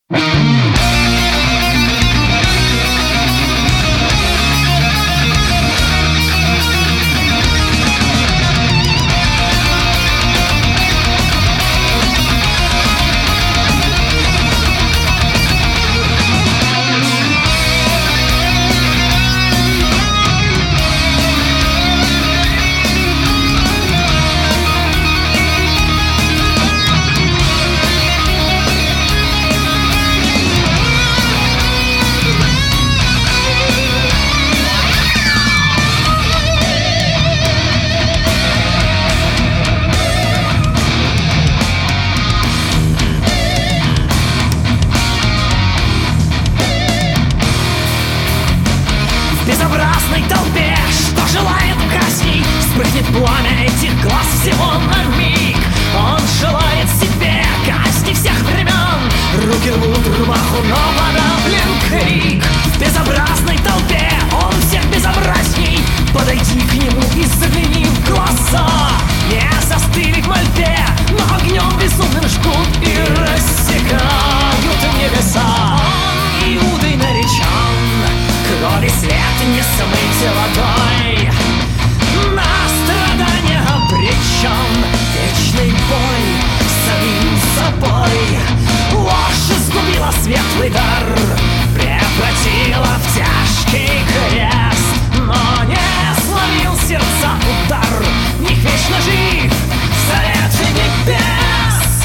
В безобразной толпе, что желает казней, вспыхнет пламя этих глаз всего на миг. Он желает себе казни всех времен, руки рвут рубаху, но подавлен крик. В безобразной толпе он всех безобразней, подойди к нему и загляни в глаза. Не застыли в мольбе, но огнем безумным жгут и рассекают небеса. Он Иудой наречен, крови свет не смыть водой, на страдания обречен, вечный бой с самим собой. Ложь изгубила светлый дар, превратила в тяжкий крест, но не сломил сердца удар, в них вечно жив совет небес.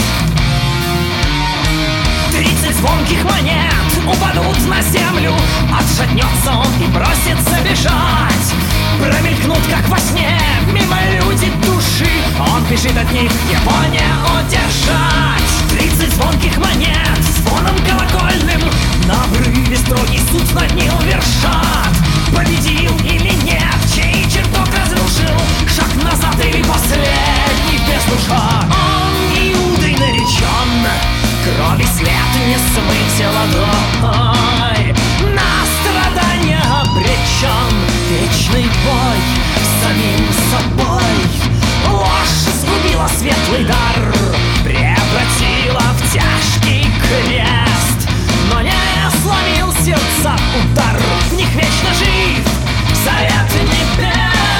30 звонких монет упадут на землю, отшатнется он и бросится бежать. Промелькнут, как во сне, мимо люди души, он бежит от них, его не удержать. 30 звонких монет звоном колокольным, на обрыве строгий суд над ним вершат. Победил или нет, чей чертог разрушил, шаг назад или последний без душа. Он Иудой наречен, крови свет не смыть ладонь, на страдания обречен, вечный бой с самим собой. Ложь сгубила светлый дар, превратила в тяжкий крест, но не сломил сердца удар, в них вечно жив совет небес.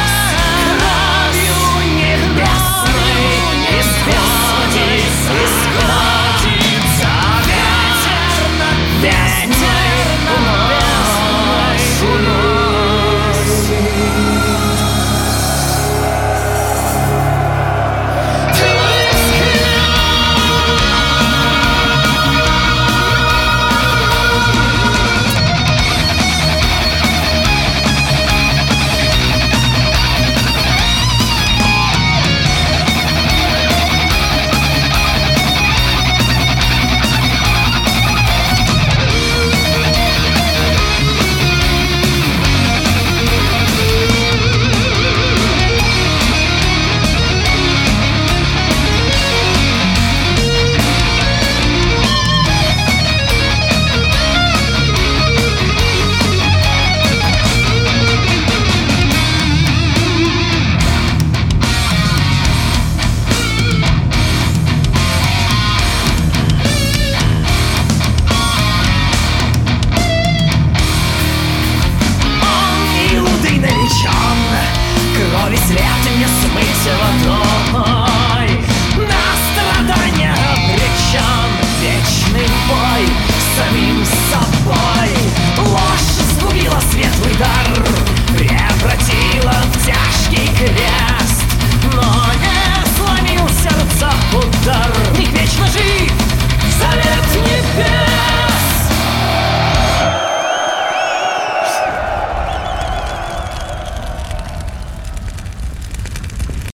Кровью небесной исходит, исходит ветер, весь